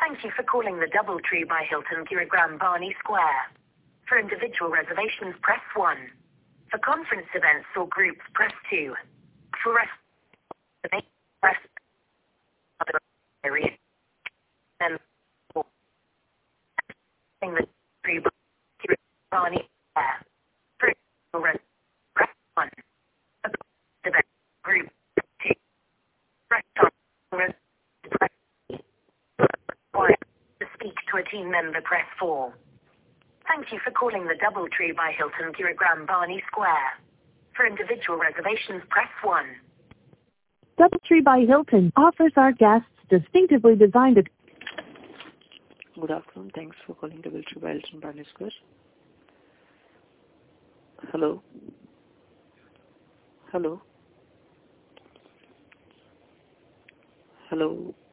Thank you for calling the Doubletree by Hilton Gurugram Barney Square. For individual reservations, press 1. For conference events or groups, press 2. For reservations, press other area. Then the Tree by Barney Square. For individual press 1. For event group, 2. Press on to speak to a team member, press 4. Thank you for calling the Doubletree by Hilton Gurugram Barney Square. For individual reservations, press 1. Doubletree by Hilton offers our guests distinctively designed. Good afternoon. Thanks for calling Doubletree by Hilton Barney Square. Hello. Hello. Hello.